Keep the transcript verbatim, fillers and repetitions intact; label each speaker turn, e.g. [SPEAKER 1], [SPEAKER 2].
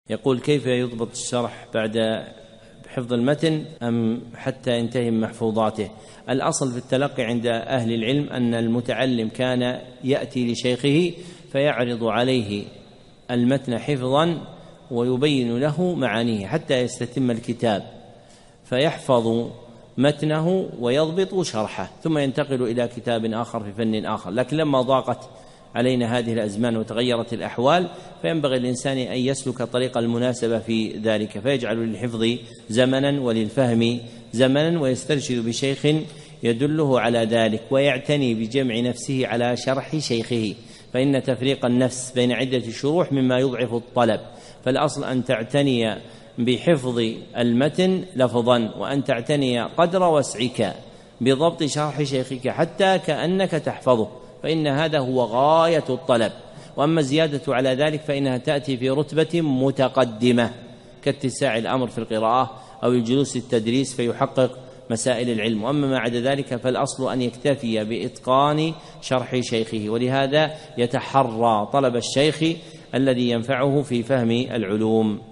[SPEAKER 1] يقول: كيف يضبط الشرح بعد حفظ المتن أم حتى ينتهي من محفوظاته؟ الأصل في التلقي عند أهل العلم أن المتعلم كان يأتي لشيخه فيعرض عليه المتن حفظا ويبين له معانيه حتى يستتم الكتاب، فيحفظ متنه ويضبط شرحه، ثم ينتقل إلى كتاب آخر في فن آخر. لكن لما ضاقت علينا هذه الأزمان وتغيرت الأحوال فينبغي الإنسان أن يسلك طريق المناسبة في ذلك، فيجعل للحفظ زمنا وللفهم زمنا، ويسترشد بشيخ يدله على ذلك، ويعتني بجمع نفسه على شرح شيخه، فإن تفريق النفس بين عدة شروح مما يضعف الطلب. فالأصل أن تعتني بحفظ المتن لفظا، وأن تعتني قدر وسعك بضبط شرح شيخك حتى كأنك تحفظه، فإن هذا هو غاية الطلب. وأما الزيادة على ذلك فإنها تأتي في رتبة متقدمة كاتساع الأمر في القراءة أو الجلوس التدريس فيحقق مسائل العلم. وأما ما عدا ذلك فالأصل أن يكتفي بإتقان شرح شيخه، ولهذا يتحرى طلب الشيخ الذي ينفعه في فهم العلوم.